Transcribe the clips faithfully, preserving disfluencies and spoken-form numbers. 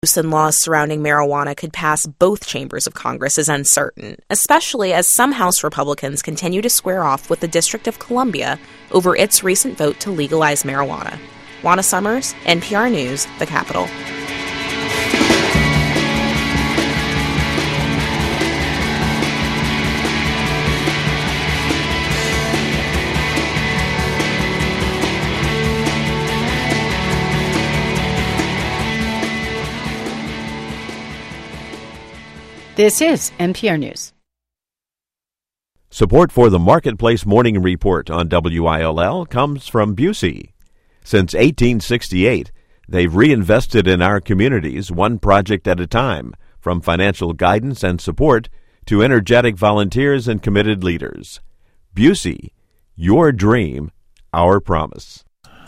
And laws surrounding marijuana could pass both chambers of Congress is uncertain, especially as some House Republicans continue to square off with the District of Columbia over its recent vote to legalize marijuana. Juana Summers, N P R News, the Capitol. This is N P R News. Support for the Marketplace Morning Report on W I L L comes from Busey. Since eighteen sixty-eight, they've reinvested in our communities one project at a time, from financial guidance and support to energetic volunteers and committed leaders. Busey, your dream, our promise.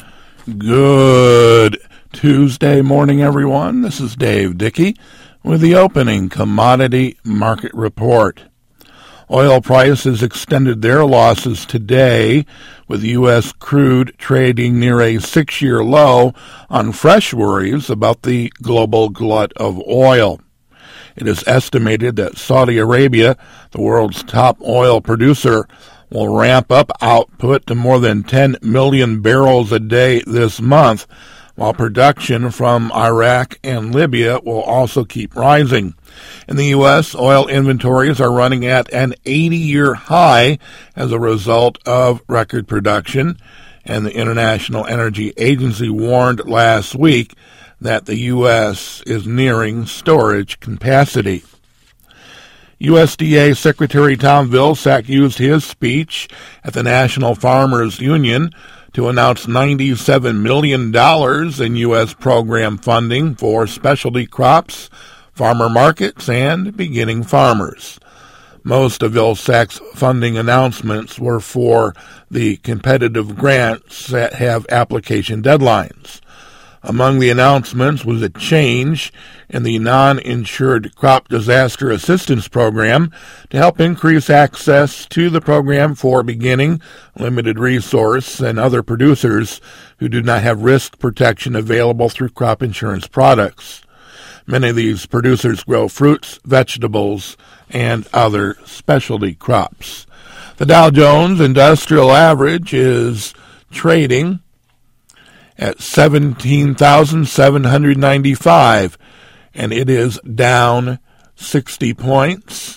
Good Tuesday morning, everyone. This is Dave Dickey with the opening commodity market report. Oil prices extended their losses today, with U S crude trading near a six-year low on fresh worries about the global glut of oil. It is estimated that Saudi Arabia, the world's top oil producer, will ramp up output to more than ten million barrels a day this month, while production from Iraq and Libya will also keep rising. In the U S, oil inventories are running at an eighty-year high as a result of record production, and the International Energy Agency warned last week that the U S is nearing storage capacity. U S D A Secretary Tom Vilsack used his speech at the National Farmers Union to announce ninety-seven million dollars in U S program funding for specialty crops, farmer markets, and beginning farmers. Most of Vilsack's funding announcements were for the competitive grants that have application deadlines. Among the announcements was a change in the non-insured crop disaster assistance program to help increase access to the program for beginning, limited resource, and other producers who do not have risk protection available through crop insurance products. Many of these producers grow fruits, vegetables, and other specialty crops. The Dow Jones Industrial Average is trading at seventeen thousand seven hundred ninety-five, and it is down sixty points.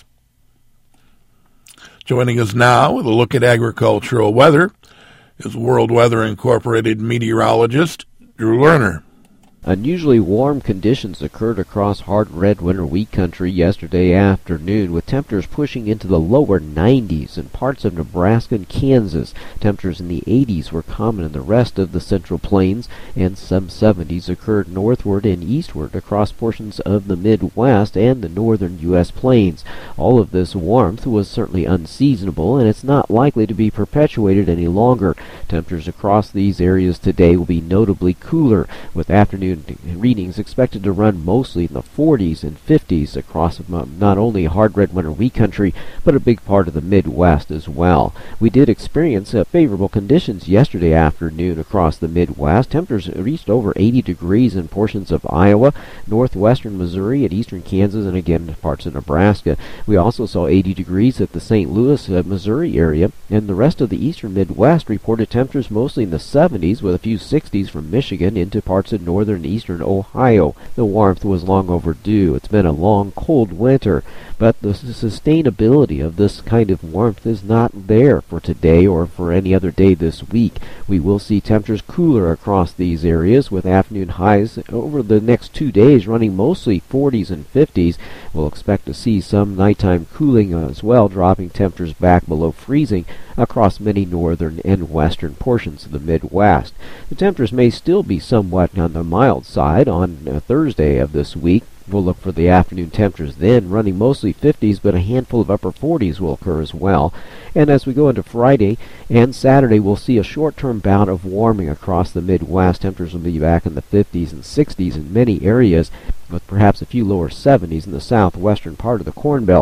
Joining us now with a look at agricultural weather is World Weather Incorporated meteorologist Drew Lerner. Unusually warm conditions occurred across hard red winter wheat country yesterday afternoon, with temperatures pushing into the lower nineties in parts of Nebraska and Kansas. Temperatures in the eighties were common in the rest of the Central Plains, and some seventies occurred northward and eastward across portions of the Midwest and the northern U S plains. All of this warmth was certainly unseasonable, and it's not likely to be perpetuated any longer. Temperatures across these areas today will be notably cooler, with afternoon readings expected to run mostly in the forties and fifties across not only hard red winter wheat country, but a big part of the Midwest as well. We did experience uh, favorable conditions yesterday afternoon across the Midwest. Temperatures reached over eighty degrees in portions of Iowa, northwestern Missouri, and eastern Kansas, and again parts of Nebraska. We also saw eighty degrees at the Saint Louis, uh, Missouri area, and the rest of the eastern Midwest reported temperatures mostly in the seventies, with a few sixties from Michigan into parts of northern and eastern Ohio. The warmth was long overdue. It's been a long, cold winter, but the sustainability of this kind of warmth is not there for today or for any other day this week. We will see temperatures cooler across these areas, with afternoon highs over the next two days running mostly forties and fifties. We'll expect to see some nighttime cooling as well, dropping temperatures back below freezing across many northern and western portions of the Midwest. The temperatures may still be somewhat on the mild side on uh, Thursday of this week. We'll look for the afternoon temperatures then running mostly fifties, but a handful of upper forties will occur as well. And as we go into Friday and Saturday, we'll see a short-term bout of warming across the Midwest. Temperatures will be back in the fifties and sixties in many areas, with perhaps a few lower seventies in the southwestern part of the Corn Belt.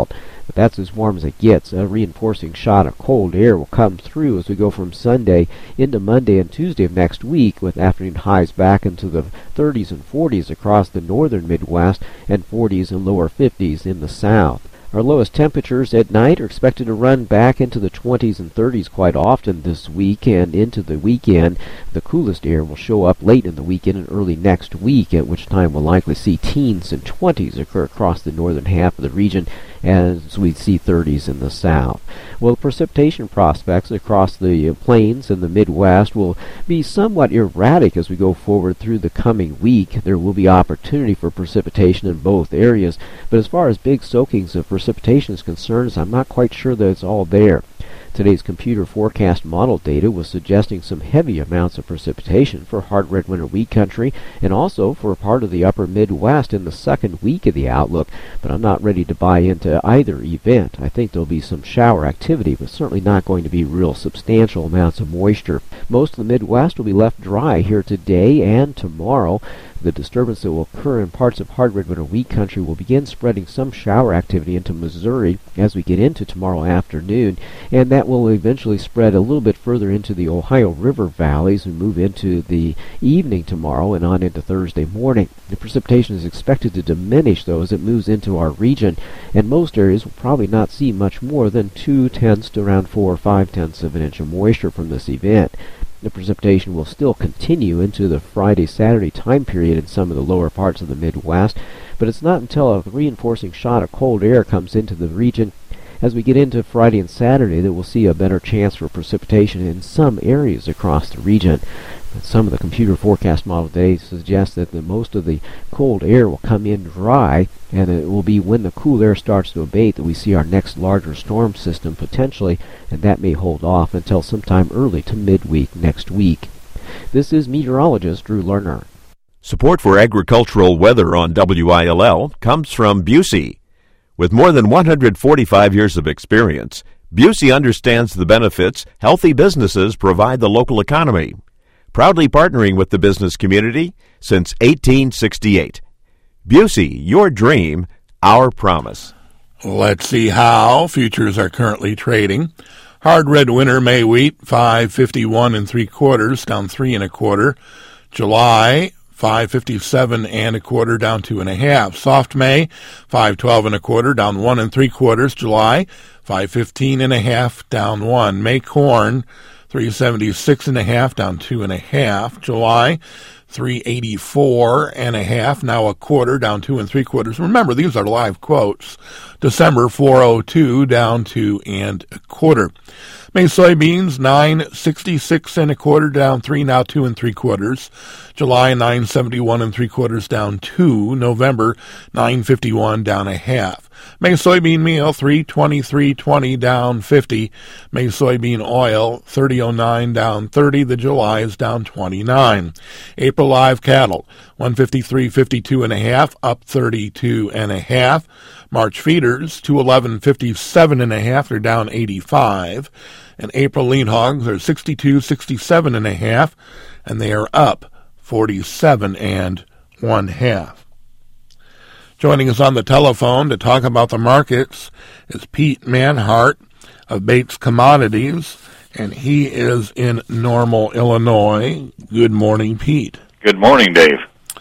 But that's as warm as it gets. A reinforcing shot of cold air will come through as we go from Sunday into Monday and Tuesday of next week, with afternoon highs back into the thirties and forties across the northern Midwest and forties and lower fifties in the south. Our lowest temperatures at night are expected to run back into the twenties and thirties quite often this week and into the weekend. The coolest air will show up late in the weekend and early next week, at which time we'll likely see teens and twenties occur across the northern half of the region as we see thirties in the south. Well, precipitation prospects across the plains and the Midwest will be somewhat erratic as we go forward through the coming week. There will be opportunity for precipitation in both areas, but as far as big soakings of precipitation is concerned, I'm not quite sure that it's all there. Today's computer forecast model data was suggesting some heavy amounts of precipitation for hard red winter wheat country and also for part of the upper Midwest in the second week of the outlook, but I'm not ready to buy into either event. I think there'll be some shower activity, but certainly not going to be real substantial amounts of moisture. Most of the Midwest will be left dry here today and tomorrow. The disturbance that will occur in parts of hard red winter wheat country will begin spreading some shower activity into Missouri as we get into tomorrow afternoon, and that will eventually spread a little bit further into the Ohio River valleys and move into the evening tomorrow and on into Thursday morning. The precipitation is expected to diminish, though, as it moves into our region, and most areas will probably not see much more than two tenths to around four or five tenths of an inch of moisture from this event. The precipitation will still continue into the Friday-Saturday time period in some of the lower parts of the Midwest, but it's not until a reinforcing shot of cold air comes into the region as we get into Friday and Saturday that we'll see a better chance for precipitation in some areas across the region. Some of the computer forecast model today suggest that the most of the cold air will come in dry, and it will be when the cool air starts to abate that we see our next larger storm system potentially, and that may hold off until sometime early to midweek next week. This is meteorologist Drew Lerner. Support for agricultural weather on W I L L comes from Busey. With more than one hundred forty-five years of experience, Busey understands the benefits healthy businesses provide the local economy. Proudly partnering with the business community since eighteen sixty-eight. Busey, your dream, our promise. Let's see how futures are currently trading. Hard red winter May wheat, five fifty-one and three quarters, down three and a quarter. July, five fifty-seven and a quarter, down two and a half. Soft May, five twelve and a quarter, down one and three quarters. July, five fifteen and a half, down one. May corn, three seventy-six and a half, down two and a half. July, three eighty-four and a half, now a quarter, down two and three quarters. Remember, these are live quotes. December, four oh two, down two and a quarter. May soybeans, nine sixty-six and a quarter, down three, now two and three quarters. July, nine seventy-one and three quarters, down two. November, nine fifty-one, down a half. May soybean meal, three twenty-three twenty, down fifty. May soybean oil, thirty oh nine, down thirty. The July is down twenty-nine. April live cattle, one fifty-three fifty-two and a half, up thirty-two and a half. March feeders, two eleven fifty-seven and a half, they're down eighty-five. And April lean hogs are sixty-two sixty-seven and a half, and they are up forty-seven and one half. Joining us on the telephone to talk about the markets is Pete Manhart of Bates Commodities, and he is in Normal, Illinois. Good morning, Pete. Good morning, Dave.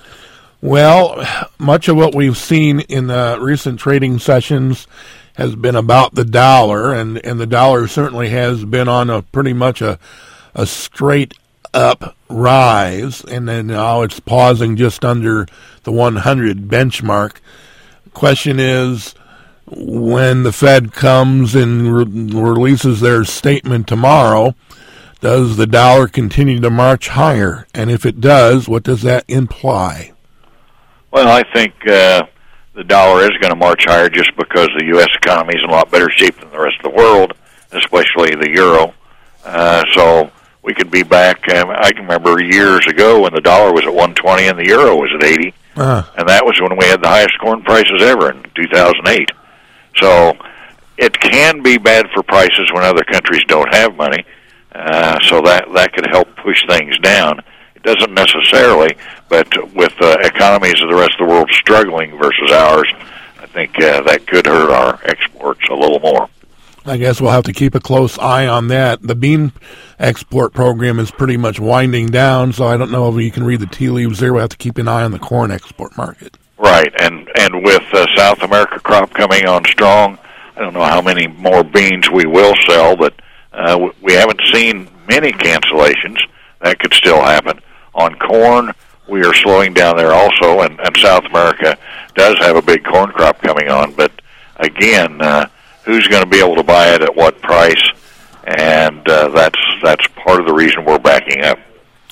Well, much of what we've seen in the recent trading sessions has been about the dollar, and, and the dollar certainly has been on a pretty much a, a straight up rise, and then now it's pausing just under the one hundred benchmark. Question is, when the Fed comes and re- releases their statement tomorrow, does the dollar continue to march higher? And if it does, what does that imply? Well, I think uh, the dollar is going to march higher just because the U S economy is in a lot better shape than the rest of the world, especially the euro. Uh, so we could be back. Um, I can remember years ago when the dollar was at one twenty and the euro was at eighty, uh-huh. and that was when we had the highest corn prices ever in two thousand eight. So it can be bad for prices when other countries don't have money. Uh, so that that could help push things down. It doesn't necessarily, but with uh, economies of the rest of the world struggling versus ours, think uh, that could hurt our exports a little more. I guess we'll have to keep a close eye on that. The bean export program is pretty much winding down, so I don't know if you can read the tea leaves there. We'll have to keep an eye on the corn export market. Right, and, and with uh, South America crop coming on strong, I don't know how many more beans we will sell, but uh, we haven't seen many cancellations. That could still happen. On corn, we are slowing down there also, and, and South America does have a big corn crop coming on, but again, uh, who's going to be able to buy it at what price? And uh, that's that's part of the reason we're backing up.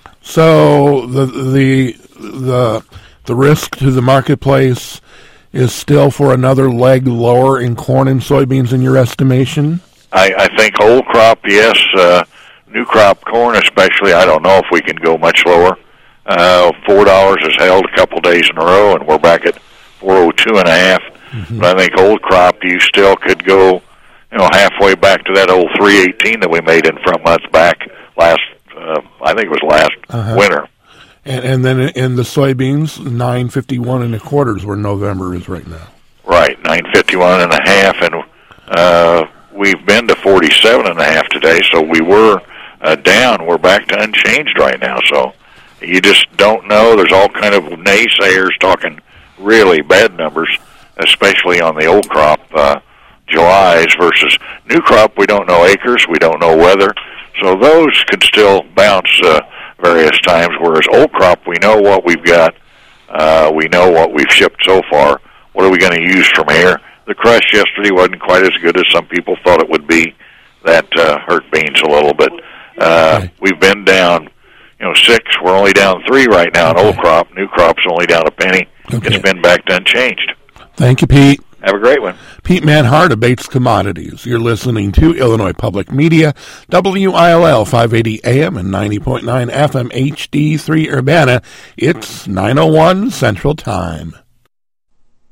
So the the the the risk to the marketplace is still for another leg lower in corn and soybeans in your estimation? I, I think old crop, yes. Uh, new crop corn, especially, I don't know if we can go much lower. Uh, Four dollars has held a couple days in a row, and we're back at four oh two and a half. Mm-hmm. But I think old crop, you still could go, you know, halfway back to that old three eighteen that we made in front months back last. Uh, I think it was last uh-huh. winter. And, and then in the soybeans, nine fifty one and a quarter is where November is right now. Right, nine fifty one and a half, and uh, we've been to forty seven and a half today. So we were uh, down. We're back to unchanged right now. So you just don't know. There's all kind of naysayers talking really bad numbers, especially on the old crop, uh, July's versus new crop. We don't know acres. We don't know weather. So those could still bounce uh, various times, whereas old crop, we know what we've got. Uh, we know what we've shipped so far. What are we going to use from here? The crush yesterday wasn't quite as good as some people thought it would be. That uh, hurt beans a little bit. Uh, okay. We've been down, you know, six. We're only down three right now in okay. old crop. New crop's only down a penny. Okay. It's been back to unchanged. Thank you, Pete. Have a great one. Pete Manhart of Bates Commodities. You're listening to Illinois Public Media, W I L L five eighty A M and ninety point nine F M H D three Urbana. It's nine oh one Central Time.